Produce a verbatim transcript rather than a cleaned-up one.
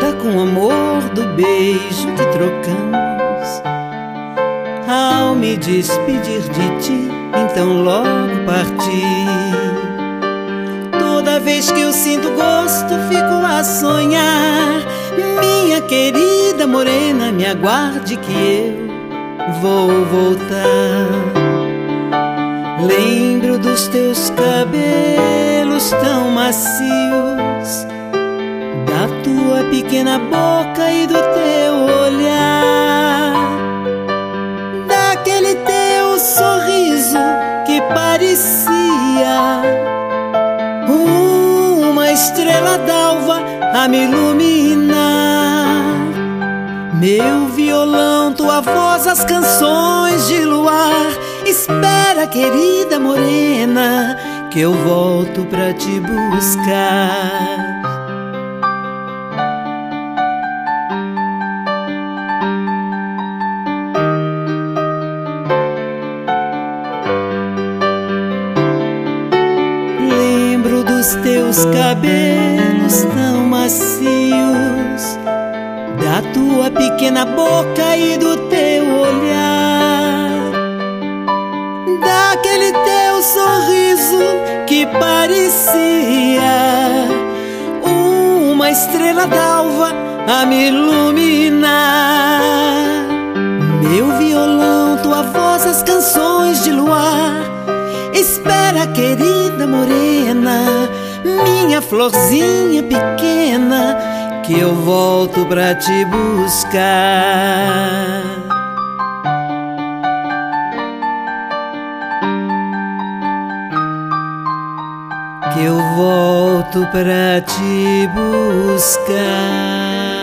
lembra com amor do beijo que trocamos ao me despedir de ti, então logo parti. Toda vez que eu sinto gosto, fico a sonhar. Minha querida morena, me aguarde que eu vou voltar. Lembro dos teus cabelos tão macios, da tua pequena boca e do teu olhar, daquele teu sorriso que parecia uma estrela d'alva a me iluminar. Meu violão, tua voz, as canções de luar. Espera, querida morena, que eu volto pra te buscar. Lembro dos teus cabelos tão macios, da tua pequena boca e do teu olhar, daquele teu sorriso que parecia uma estrela d'alva a me iluminar. Meu violão, tua voz, as canções de luar. Espera, querida morena, minha florzinha pequena, que eu volto pra te buscar. Que eu volto pra te buscar.